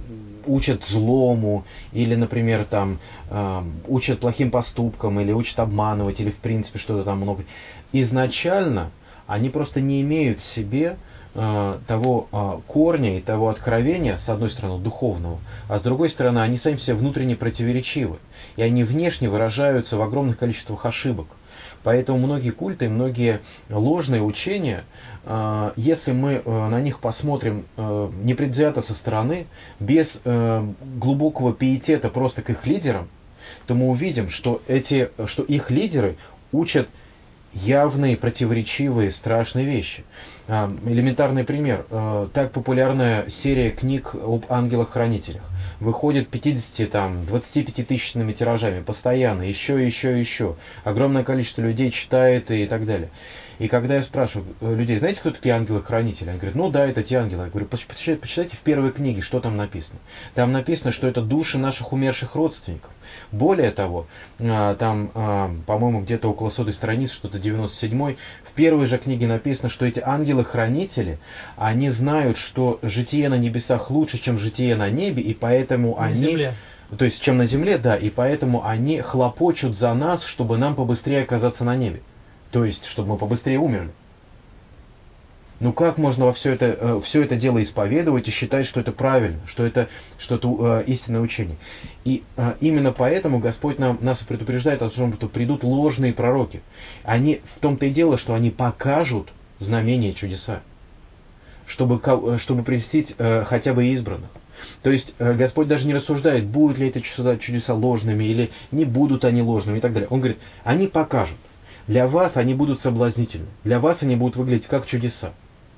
учат злому, или, например, там, э, учат плохим поступкам, или учат обманывать, или в принципе что-то там много. Изначально они просто не имеют в себе э, того э, корня и того откровения, с одной стороны, духовного, а с другой стороны, они сами себе внутренне противоречивы, и они внешне выражаются в огромных количествах ошибок. Поэтому многие культы, многие ложные учения, если мы на них посмотрим непредвзято со стороны, без глубокого пиетета просто к их лидерам, то мы увидим, что, эти, что их лидеры учат явные, противоречивые, страшные вещи. Элементарный пример. Так популярная серия книг об ангелах-хранителях. Выходит пятидесяти-двадцатипятитысячными тиражами постоянно, еще, еще, еще. Огромное количество людей читает и так далее. И когда я спрашиваю людей, знаете, кто такие ангелы-хранители? Они говорят, ну да, это те ангелы. Я говорю, почитайте, почитайте в первой книге, что там написано. Там написано, что это души наших умерших родственников. Более того, там, по-моему, где-то около сотой страницы, что-то девяносто седьмой, в первой же книге написано, что эти ангелы-хранители, они знают, что житие на небесах лучше, чем житие на небе, и поэтому на они... земле. То есть, чем на земле, да, и поэтому они хлопочут за нас, чтобы нам побыстрее оказаться на небе. То есть, чтобы мы побыстрее умерли. Ну как можно во все это, все это дело исповедовать и считать, что это правильно, что это что-то э, истинное учение? И э, именно поэтому Господь нам, нас предупреждает о том, что придут ложные пророки. Они, в том-то и дело, что они покажут знамения и чудеса, чтобы, чтобы прельстить э, хотя бы избранных. То есть э, Господь даже не рассуждает, будут ли эти чудеса, чудеса ложными или не будут они ложными и так далее. Он говорит, они покажут. Для вас они будут соблазнительны, для вас они будут выглядеть как чудеса.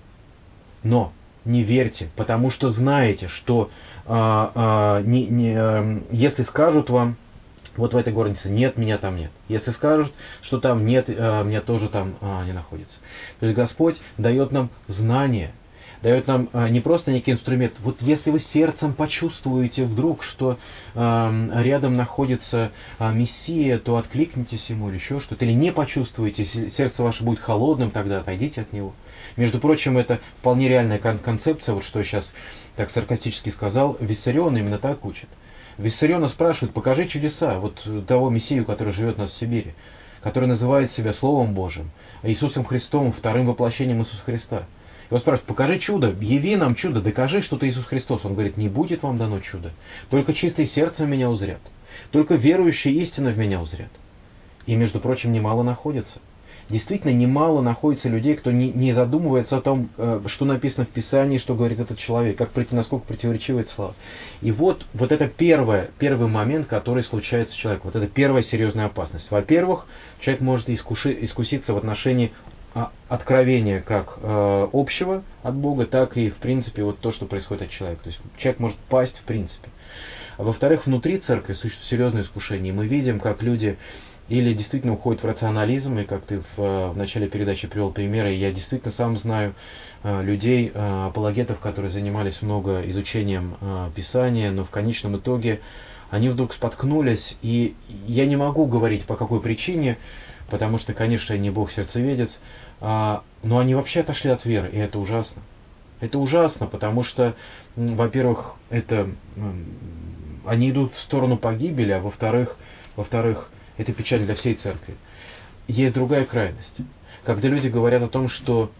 Но не верьте, потому что знаете, что а, а, не, не, а, если скажут вам, вот в этой горнице нет, меня там нет. Если скажут, что там нет, а, меня тоже там а, не находится. То есть Господь дает нам знания, дает нам а, не просто некий инструмент. Вот если вы сердцем почувствуете вдруг, что а, рядом находится а, Мессия, то откликнитесь ему или еще что-то. Или не почувствуете, сердце ваше будет холодным, тогда отойдите от него. Между прочим, это вполне реальная кон- концепция, вот что я сейчас так саркастически сказал. Виссарион именно так учит. Виссариона спрашивают, покажи чудеса вот того Мессию, который живет у нас в Сибири, который называет себя Словом Божьим, Иисусом Христом, вторым воплощением Иисуса Христа. Его спрашивают, покажи чудо, яви нам чудо, докажи, что ты Иисус Христос. Он говорит, не будет вам дано чудо, только чистые сердцем меня узрят, только верующие истинно в меня узрят. И, между прочим, немало находится. Действительно, немало находится людей, кто не, не задумывается о том, что написано в Писании, что говорит этот человек, как, насколько противоречивы эти слова. И вот, вот это первое, первый момент, который случается с человеком. Вот это первая серьезная опасность. Во-первых, человек может искуши, искуситься в отношении откровения как э, общего от Бога, так и, в принципе, вот то, что происходит от человека. То есть человек может пасть в принципе. А во-вторых, внутри церкви существует серьезное искушение. И мы видим, как люди или действительно уходят в рационализм, и как ты в, в начале передачи привел примеры, я действительно сам знаю э, людей, э, апологетов, которые занимались много изучением э, Писания, но в конечном итоге они вдруг споткнулись, и я не могу говорить по какой причине, потому что, конечно, я не бог-сердцеведец, э, но они вообще отошли от веры, и это ужасно. Это ужасно, потому что, во-первых, это, э, они идут в сторону погибели, а во-вторых, во-вторых, это печаль для всей церкви. Есть другая крайность, когда люди говорят о том, что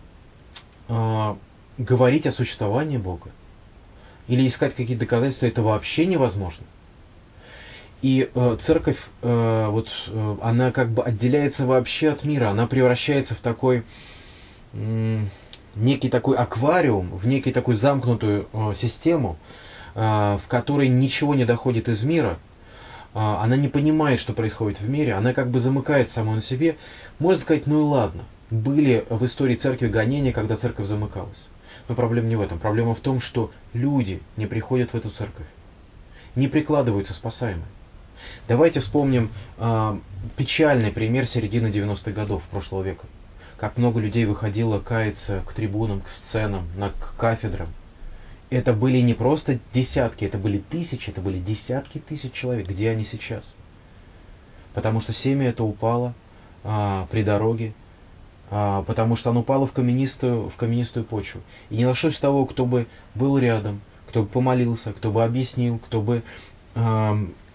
э, говорить о существовании Бога или искать какие-то доказательства, это вообще невозможно. И э, церковь, э, вот, э, она как бы отделяется вообще от мира, она превращается в такой, э, некий такой аквариум, в некий такую замкнутую э, систему, э, в которой ничего не доходит из мира. Э, она не понимает, что происходит в мире, она как бы замыкает саму на себе. Можно сказать, ну и ладно, были в истории церкви гонения, когда церковь замыкалась. Но проблема не в этом, проблема в том, что люди не приходят в эту церковь, не прикладываются спасаемые. Давайте вспомним э, печальный пример середины девяностых годов прошлого века. Как много людей выходило каяться к трибунам, к сценам, на, к кафедрам. Это были не просто десятки, это были тысячи, это были десятки тысяч человек. Где они сейчас? Потому что семя это упало э, при дороге, э, потому что оно упало в каменистую, в каменистую почву. И не нашлось того, кто бы был рядом, кто бы помолился, кто бы объяснил, кто бы... Э,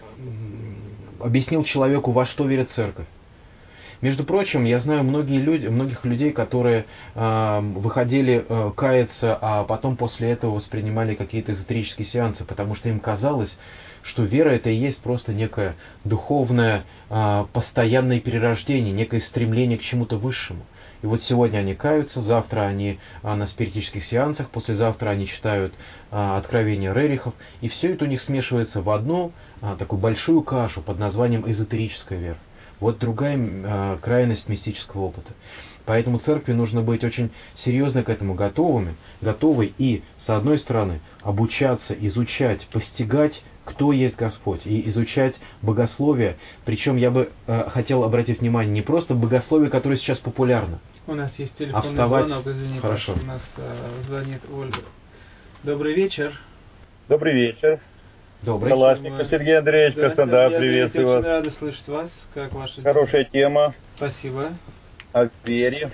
объяснил человеку, во что верит церковь. Между прочим, я знаю многие люди, многих людей, которые э, выходили э, каяться, а потом после этого воспринимали какие-то эзотерические сеансы, потому что им казалось, что вера это и есть просто некое духовное э, постоянное перерождение, некое стремление к чему-то высшему. И вот сегодня они каются, завтра они а, на спиритических сеансах, послезавтра они читают а, откровения Рерихов, и все это у них смешивается в одну а, такую большую кашу под названием эзотерическая вера. Вот другая а, крайность мистического опыта. Поэтому церкви нужно быть очень серьезно к этому готовыми, готовой и, с одной стороны, обучаться, изучать, постигать, кто есть Господь, и изучать богословие. Причем я бы э, хотел обратить внимание не просто богословие, которое сейчас популярно. У нас есть телефонный а вставать... звонок, извините, Хорошо. у нас э, звонит Ольга. Добрый вечер. Добрый вечер. Добрый. Калашников Сергей Андреевич, Краснодар, приветствую вас. Очень рада слышать вас. Как ваши Хорошая дела? тема. Спасибо. О вере.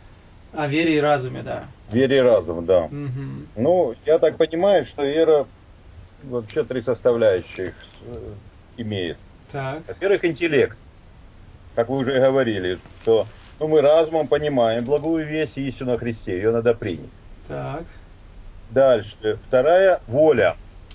О вере и разуме, да. Вере и разуме, да. Угу. Ну, я так понимаю, что вера вообще три составляющих э, имеет. Так. Во-первых, интеллект. Как вы уже говорили, что ну, мы разумом понимаем благую весть и истину о Христе. Ее надо принять. Так. Дальше. Вторая – воля.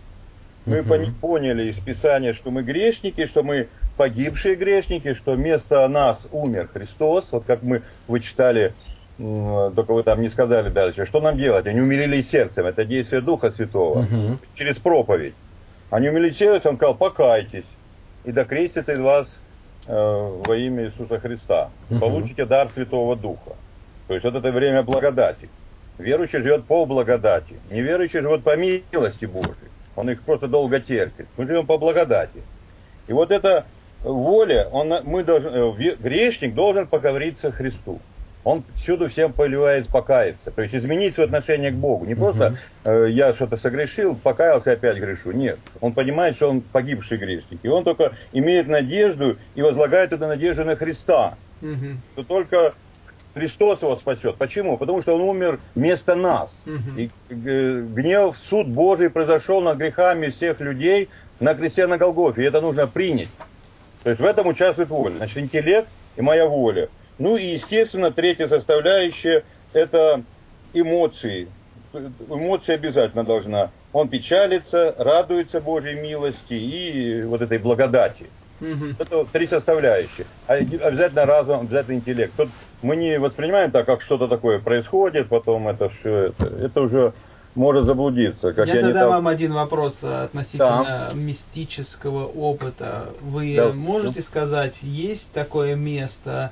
Мы Угу. пони- поняли из Писания, что мы грешники, что мы погибшие грешники, что вместо нас умер Христос. Вот как мы вычитали, только вы там не сказали дальше, что нам делать? Они умилились сердцем, это действие Духа Святого, Угу. через проповедь. Они умилились сердцем, он сказал, покайтесь, и докрестится из вас э, во имя Иисуса Христа. Угу. Получите дар Святого Духа. То есть вот это время благодати. Верующий живет по благодати, неверующий живет по милости Божией. Он их просто долго терпит. Мы живем по благодати. И вот эта воля, он, мы должен, грешник должен покориться Христу. Он всюду всем повелевает покаяться. То есть изменить свое отношение к Богу. Не просто э, я что-то согрешил, покаялся, опять грешу. Нет. Он понимает, что он погибший грешник. И он только имеет надежду и возлагает эту надежду на Христа. Угу. Что только Христос его спасет. Почему? Потому что он умер вместо нас. Угу. И э, гнев, суд Божий произошел над грехами всех людей на кресте на Голгофе. И это нужно принять. То есть в этом участвует воля. Значит, интеллект и моя воля. Ну и, естественно, третья составляющая – это эмоции. Эмоции обязательно должна. Он печалится, радуется Божьей милости и вот этой благодати. Угу. Это три составляющие. Обязательно разум, обязательно интеллект. Тут мы не воспринимаем так, как что-то такое происходит, потом это все, это, это уже может заблудиться. Как я, я задам не так... вам один вопрос относительно да. мистического опыта. Вы да. можете сказать, есть такое место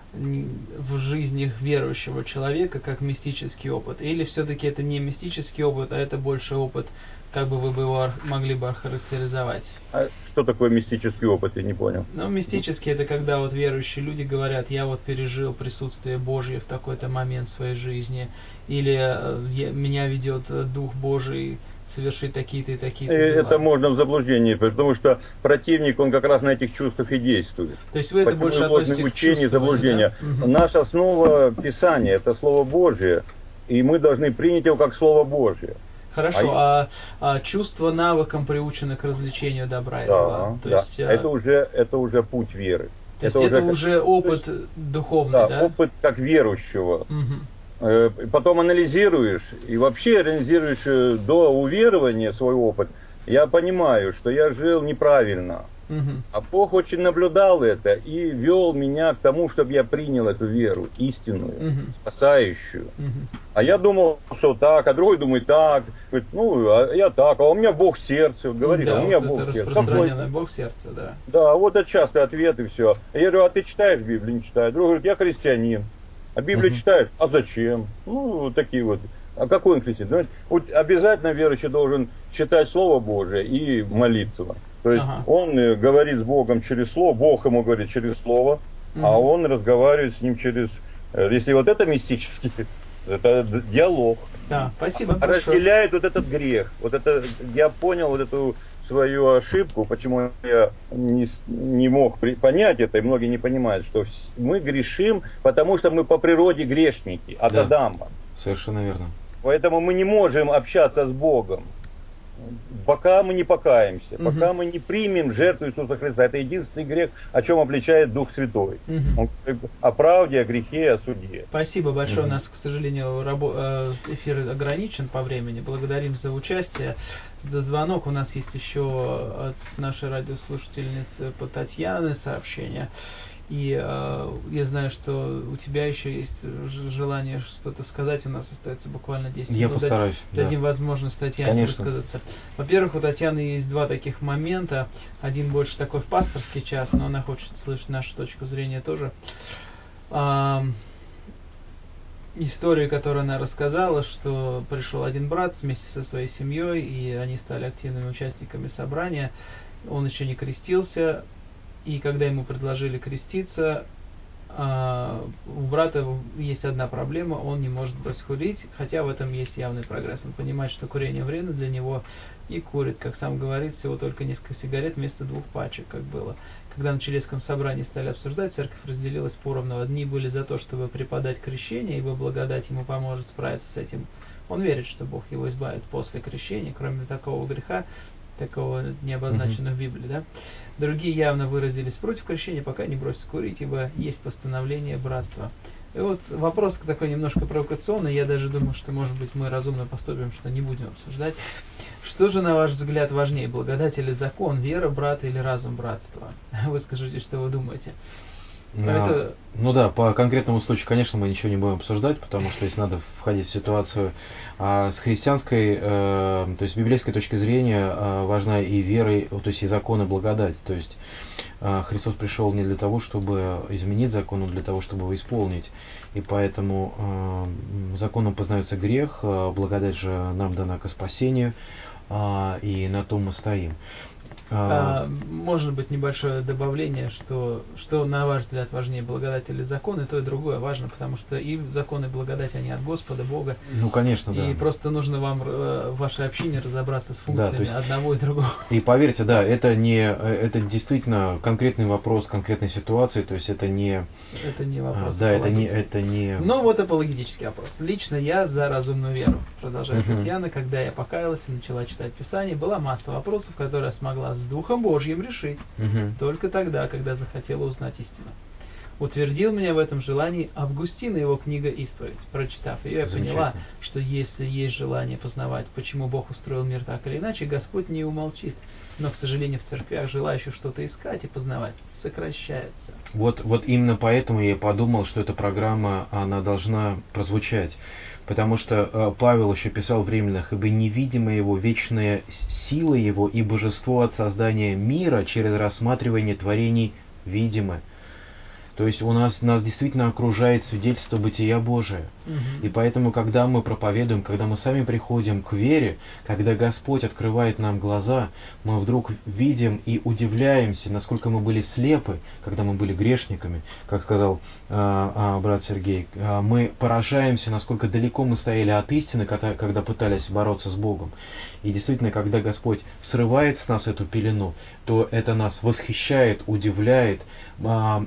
в жизни верующего человека, как мистический опыт? Или все-таки это не мистический опыт, а это больше опыт, как бы вы бы его могли бы охарактеризовать? А что такое мистический опыт, я не понял. Ну, мистический это когда вот верующие люди говорят, я вот пережил присутствие Божье в такой-то момент в своей жизни, или я, меня ведет Дух Божий совершить такие-то и такие-то дела. Это можно в заблуждении, потому что противник, он как раз на этих чувствах и действует. То есть вы это Почему больше относитесь учение, к заблуждения. Да? Наша основа Писания – это Слово Божие, и мы должны принять его как Слово Божие. Хорошо, а, а чувство навыком приучено к развлечению добра и да, зла. То да. есть, это, уже, это уже путь веры. То есть это, это уже, уже опыт есть, духовный, да, да? опыт как верующего. Угу. Потом анализируешь, и вообще анализируешь до уверования свой опыт. Я понимаю, что я жил неправильно. Угу. А Бог очень наблюдал это и вел меня к тому, чтобы я принял эту веру, истинную, угу. спасающую. Угу. А я думал, что так, а другой думает так. Говорит, ну, а я так, а у меня Бог в сердце. Говорит, да, а у меня вот Бог это в сердце. распространенное Бог в сердце, да. Да, вот это частый ответ и все. Я говорю, а ты читаешь Библию? Не читаю. Другой говорит, я христианин. А Библию uh-huh. читаешь? А зачем? Ну, вот такие вот. А какой он христианин? Вот обязательно верующий должен читать Слово Божие и молиться. То есть uh-huh. он говорит с Богом через Слово, Бог ему говорит через Слово, uh-huh. а он разговаривает с ним через... Если вот это мистический, это диалог. Да, спасибо большое. Разделяет вот этот грех. Вот это, я понял вот эту свою ошибку, почему я не, не мог при, понять это, и многие не понимают, что мы грешим, потому что мы по природе грешники, от да, Адама. Совершенно верно. Поэтому мы не можем общаться с Богом, пока мы не покаемся, угу. пока мы не примем жертву Иисуса Христа. Это единственный грех, о чем обличает Дух Святой. Угу. Он о правде, о грехе, о суде. Спасибо большое. Угу. У нас, к сожалению, рабо- эфир ограничен по времени. Благодарим за участие, за звонок. У нас есть еще от нашей радиослушательницы по Татьяне сообщение. И э, я знаю, что у тебя еще есть желание что-то сказать. У нас остается буквально десять я минут. Постараюсь, Дадим да. возможность Татьяне Конечно. высказаться. Во-первых, у Татьяны есть два таких момента. Один больше такой в пасторский час, но она хочет слышать нашу точку зрения тоже. А, историю, которую она рассказала, что пришел один брат вместе со своей семьей, и они стали активными участниками собрания. Он еще не крестился. И когда ему предложили креститься, у брата есть одна проблема, он не может бросить курить, хотя в этом есть явный прогресс. Он понимает, что курение вредно для него, и курит, как сам говорит, всего только несколько сигарет вместо двух пачек, как было. Когда на Челецком собрании стали обсуждать, церковь разделилась поровну. Одни были за то, чтобы преподать крещение, ибо благодать ему поможет справиться с этим. Он верит, что Бог его избавит после крещения, кроме такого греха, такого не обозначенного в Библии, да. Другие явно выразились против крещения, пока не бросят курить, ибо есть постановление братства. И вот вопрос такой немножко провокационный, я даже думаю, что, может быть, мы разумно поступим, что не будем обсуждать. Что же, на ваш взгляд, важнее, благодать или закон, вера брата или разум братства? Вы скажите, что вы думаете. А, это... Ну да, по конкретному случаю, конечно, мы ничего не будем обсуждать, потому что здесь надо входить в ситуацию. А с христианской, э, то есть с библейской точки зрения э, важна и вера, и, то есть и закон, и благодать. То есть э, Христос пришел не для того, чтобы изменить закон, но для того, чтобы его исполнить. И поэтому э, законом познается грех, э, благодать же нам дана ко спасению, э, и на том мы стоим. А, может быть небольшое добавление, что, что на ваш взгляд важнее, благодать или закон, и то и другое важно, потому что и закон, и благодать, они от Господа, Бога. Ну, конечно, да. И просто нужно вам в вашей общине разобраться с функциями, да, то есть, одного и другого. И поверьте, да, это не, это действительно конкретный вопрос, конкретной ситуации, то есть это не... Это не вопрос. А, да, это не, это не... Ну, вот апологетический вопрос. Лично я за разумную веру, продолжает uh-huh. Татьяна. Когда я покаялась и начала читать Писание, была масса вопросов, которые я смогла с Духом Божьим решить. Uh-huh. Только тогда, когда захотела узнать истину. Утвердил меня в этом желании Августин и его книга «Исповедь». Прочитав ее, я поняла, что если есть желание познавать, почему Бог устроил мир так или иначе, Господь не умолчит. Но, к сожалению, в церквях желающих что-то искать и познавать сокращается. Вот, вот именно поэтому я подумал, что эта программа, она должна прозвучать. Потому что э, Павел еще писал в Римлянах: «Ибо невидимая его вечная сила его и божество от создания мира через рассматривание творений видимы». То есть у нас, нас действительно окружает свидетельство бытия Божия. Uh-huh. И поэтому, когда мы проповедуем, когда мы сами приходим к вере, когда Господь открывает нам глаза, мы вдруг видим и удивляемся, насколько мы были слепы, когда мы были грешниками, как сказал а, а, брат Сергей. А, мы поражаемся, насколько далеко мы стояли от истины, когда, когда пытались бороться с Богом. И действительно, когда Господь срывает с нас эту пелену, то это нас восхищает, удивляет, а,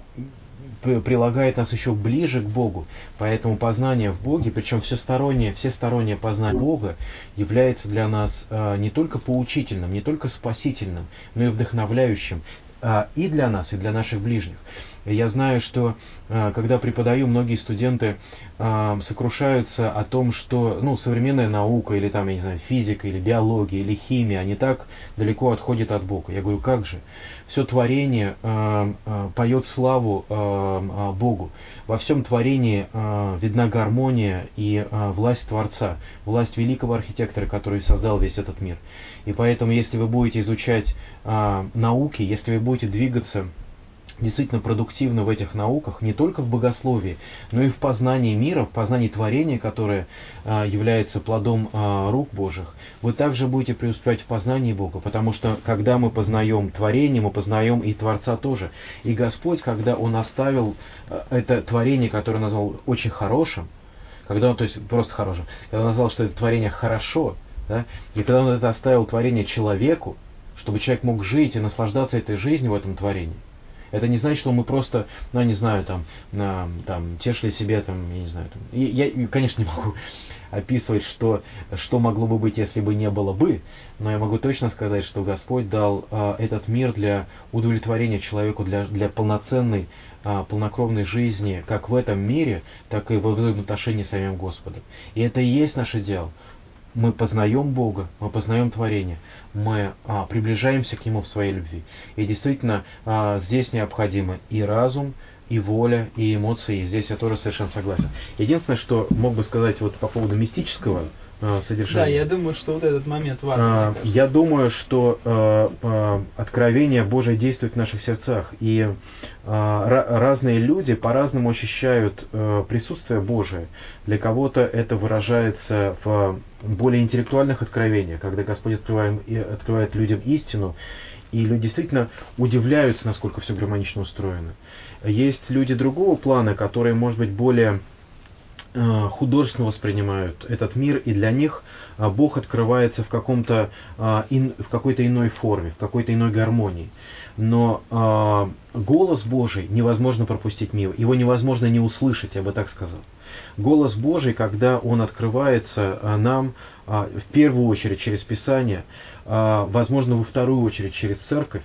прилагает нас еще ближе к Богу. Поэтому познание в Боге, причем всестороннее, всестороннее познание Бога, является для нас э, не только поучительным, не только спасительным, но и вдохновляющим. а, и для нас, и для наших ближних. Я знаю, что а, когда преподаю, многие студенты а, сокрушаются о том, что ну, современная наука, или там, я не знаю, физика, или биология, или химия, они так далеко отходят от Бога. Я говорю, как же? Все творение а, а, поет славу а, а, Богу. Во всем творении а, видна гармония и а, власть Творца, власть великого архитектора, который создал весь этот мир. И поэтому, если вы будете изучать а, науки, если вы будете двигаться действительно продуктивно в этих науках, не только в богословии, но и в познании мира, в познании творения, которое а, является плодом а, рук Божьих, вы также будете преуспевать в познании Бога, потому что когда мы познаем творение, мы познаем и Творца тоже. И Господь, когда Он оставил а, это творение, которое назвал очень хорошим, когда Он, то есть просто хорошим, когда Он назвал, что это творение хорошо, да, и когда Он это оставил творение человеку, чтобы человек мог жить и наслаждаться этой жизнью в этом творении, это не значит, что мы просто, ну, не знаю, там, на, там тешили себе, там, я не знаю, там. И я, конечно, не могу описывать, что, что могло бы быть, если бы не было бы, но я могу точно сказать, что Господь дал а, этот мир для удовлетворения человеку, для, для полноценной, а, полнокровной жизни, как в этом мире, так и во взаимоотношении с самим Господом. И это и есть наше дело. Мы познаем Бога, мы познаем творение, мы а, приближаемся к Нему в своей любви. И действительно, а, здесь необходимы и разум, и воля, и эмоции. И здесь я тоже совершенно согласен. Единственное, что мог бы сказать вот по поводу мистического а, содержания. Да, я думаю, что вот этот момент важный. А, я думаю, что а, а, откровение Божие действует в наших сердцах. И а, ra- разные люди по-разному ощущают а, присутствие Божие. Для кого-то это выражается в более интеллектуальных откровениях, когда Господь открывает, открывает людям истину, и люди действительно удивляются, насколько все гармонично устроено. Есть люди другого плана, которые, может быть, более э, художественно воспринимают этот мир, и для них э, Бог открывается в, каком-то, э, ин, в какой-то иной форме, в какой-то иной гармонии. Но э, голос Божий невозможно пропустить мимо, его невозможно не услышать, я бы так сказал. Голос Божий, когда Он открывается нам, в первую очередь через Писание, возможно, во вторую очередь через Церковь,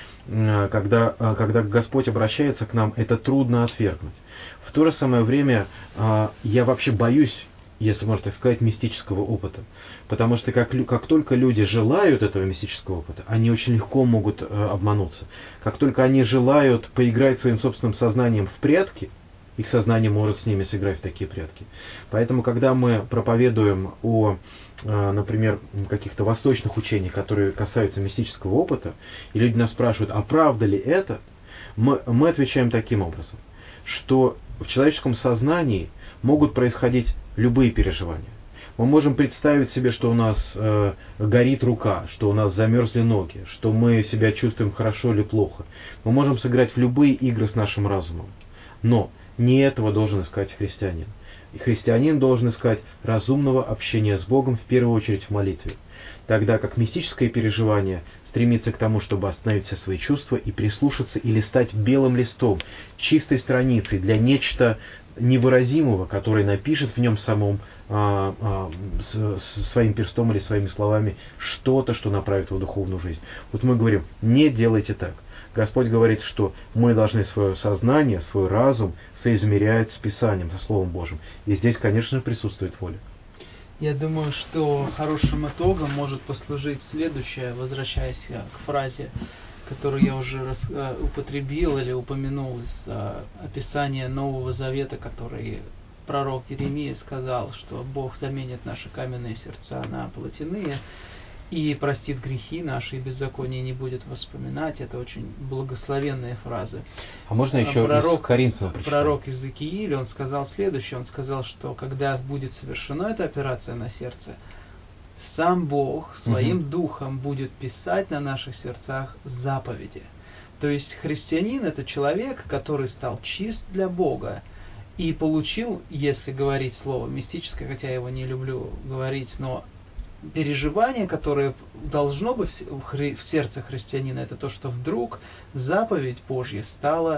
когда, когда Господь обращается к нам, это трудно отвергнуть. В то же самое время я вообще боюсь, если можно так сказать, мистического опыта. Потому что как, как только люди желают этого мистического опыта, они очень легко могут обмануться. Как только они желают поиграть своим собственным сознанием в прятки, их сознание может с ними сыграть в такие прятки. Поэтому, когда мы проповедуем о, например, каких-то восточных учениях, которые касаются мистического опыта, и люди нас спрашивают, а правда ли это, мы, мы отвечаем таким образом, что в человеческом сознании могут происходить любые переживания. Мы можем представить себе, что у нас э, горит рука, что у нас замерзли ноги, что мы себя чувствуем хорошо или плохо. Мы можем сыграть в любые игры с нашим разумом. Но не этого должен искать христианин. И христианин должен искать разумного общения с Богом в первую очередь в молитве. Тогда как мистическое переживание стремится к тому, чтобы остановить все свои чувства и прислушаться или стать белым листом, чистой страницей для нечто невыразимого, который напишет в нем самом а, а, с, с своим перстом или своими словами что-то, что направит его в духовную жизнь. Вот мы говорим, не делайте так. Господь говорит, что мы должны свое сознание, свой разум соизмерять с Писанием, со Словом Божьим. И здесь, конечно же, присутствует воля. Я думаю, что хорошим итогом может послужить следующее, возвращаясь к фразе, которую я уже рас, употребил или упомянул из а, описания Нового Завета, который пророк Иеремия сказал, что Бог заменит наши каменные сердца на плотяные и простит грехи наши, и беззаконие не будет воспоминать. Это очень благословенные фразы. А можно еще пророк, из Коринфянам прочитать? Пророк Иезекииль, он сказал следующее. Он сказал, что когда будет совершена эта операция на сердце, сам Бог своим угу. духом будет писать на наших сердцах заповеди. То есть христианин — это человек, который стал чист для Бога и получил, если говорить слово мистическое, хотя я его не люблю говорить, но переживание, которое должно быть в, хри- в сердце христианина, это то, что вдруг заповедь Божья стала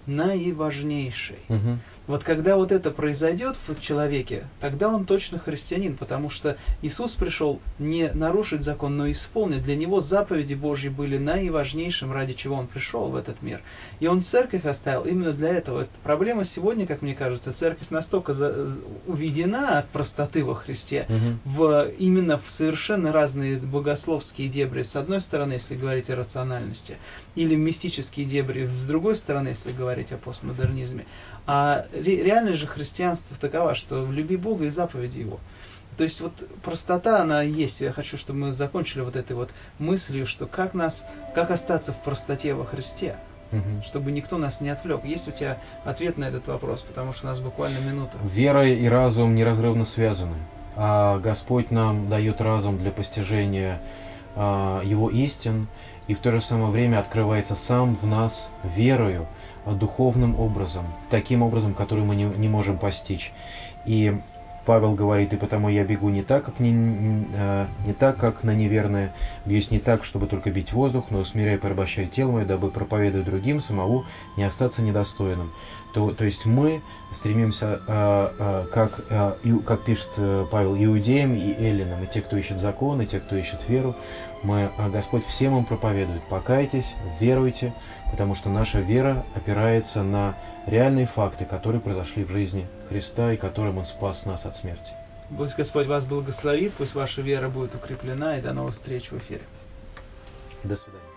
наиважнейшей. Мгм. Вот когда вот это произойдет в человеке, тогда он точно христианин, потому что Иисус пришел не нарушить закон, но исполнить. Для него заповеди Божьи были наиважнейшим, ради чего он пришел в этот мир. И он церковь оставил именно для этого. Это проблема сегодня, как мне кажется, церковь настолько за, уведена от простоты во Христе, Мгм. в, именно в совершенно разные богословские дебри, с одной стороны, если говорить о рациональности, или мистические дебри, с другой стороны, если говорить о постмодернизме. А ре, реальность же христианства такова, что люби Бога и заповеди Его. То есть вот простота, она есть. Я хочу, чтобы мы закончили вот этой вот мыслью, что как нас, как остаться в простоте во Христе, Мгм. чтобы никто нас не отвлек. Есть у тебя ответ на этот вопрос, потому что у нас буквально минута. Вера и разум неразрывно связаны. А Господь нам дает разум для постижения а, Его истин, и в то же самое время открывается сам в нас верою, а, духовным образом, таким образом, который мы не, не можем постичь. И Павел говорит: и потому я бегу не так, как не, не, а, не так, как на неверное, бьюсь не так, чтобы только бить воздух, но усмиряя и порабощая тело мое, дабы, проповедуя другим, самому не остаться недостойным. То, то есть мы стремимся, а, а, как, а, и, как пишет а, Павел, иудеям и эллинам, и те, кто ищет закон, и те, кто ищет веру, мы, а, Господь всем им проповедует: покайтесь, веруйте, потому что наша вера опирается на реальные факты, которые произошли в жизни Христа и которым Он спас нас от смерти. Пусть Господь вас благословит, пусть ваша вера будет укреплена, и до новых встреч в эфире. До свидания.